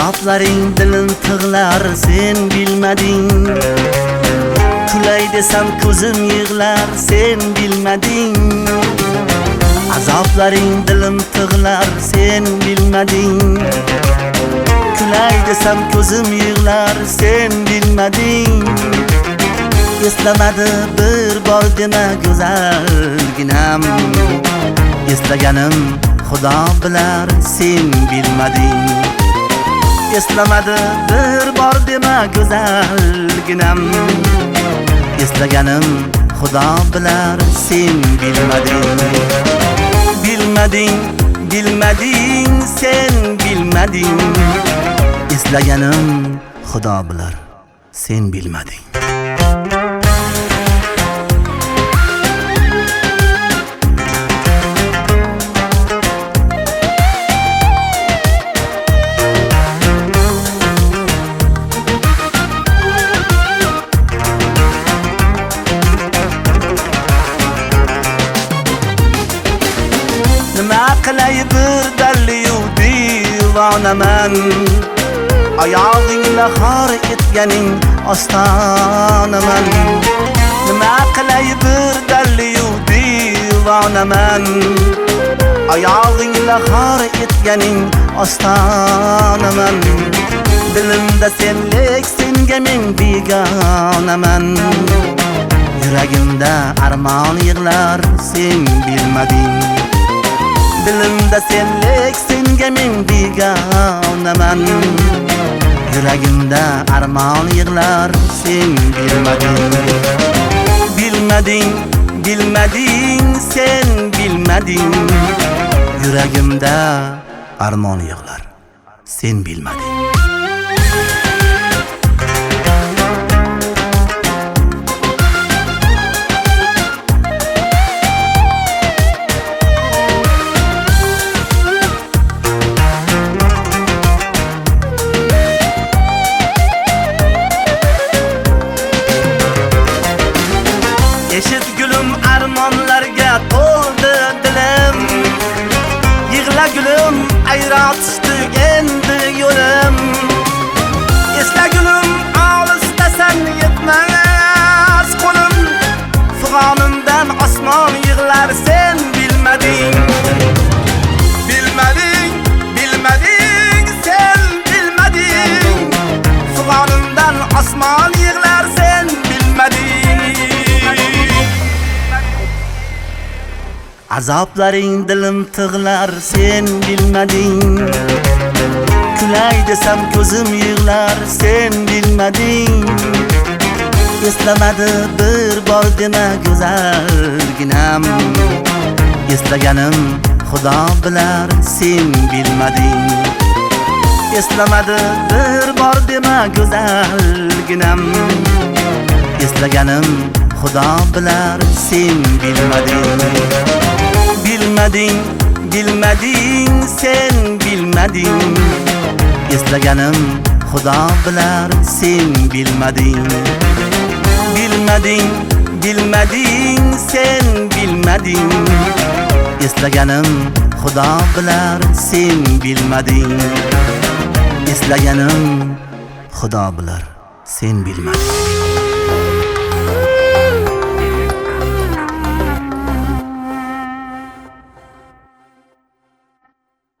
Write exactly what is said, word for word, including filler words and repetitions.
Azoblaring dilim tig'lar sen bilmading. Kulay desam ko'zim yig'lar sen bilmading. Azoblaring dilim tig'lar sen bilmading. Kulay desam ko'zim yig'lar sen bilmading. Eslamadi bir bor dema go'zalginam. Eslaganim Xudo bilar sen bilmading. Eslamadi bir bor dema go'zalginam. Eslaganim Xudo bilar sen bilmading. Bilmading, bilmading sen bilmading. Eslaganim Xudo bilar sen bilmading. Nima qilay bir dalliyu divonaman. Oyog'ingla xor etganing ostonaman. Nima qilay bir dalliyu divonaman. Oyog'ingla xor etganing ostonaman. Dilimda senlik senga men begonaman. Yuragimda armon yig'lar sen bilmading. Dilimda senlik senga men begonaman. Yuragimda armon yig'lar sen bilmading. Bilmading, bilmading sen bilmading. Yuragimda armon yig'lar sen bilmading. Eşit gülüm armonlarga to'ldi dilim. Yig'la gülüm ayratishdi endi yo'lim. Esla gülüm olisdasan yetmas qo'lim. Fig'onimdan osmon yig'lar sen bilmading. Bilmading, bilmading sen bilmading. Fig'onimdan osmon yig'lar sen bilmading. Azoblaring dilim tig'lar sen bilmading. Kulay desam ko'zim yig'lar sen bilmading. Eslamadi bir bor dema go'zalginam. Eslaganim Xudo bilar sen bilmading. Eslamadi bir bor dema go'zalginam. Eslaganim Xudo bilar sen bilmading. Bilmading, bilmading sen bilmading. Eslaganim Xudo bilar sen bilmading. Bilmading, bilmading sen bilmading. Eslaganim Xudo bilar sen bilmading. Eslaganim Xudo bilar sen bilmading.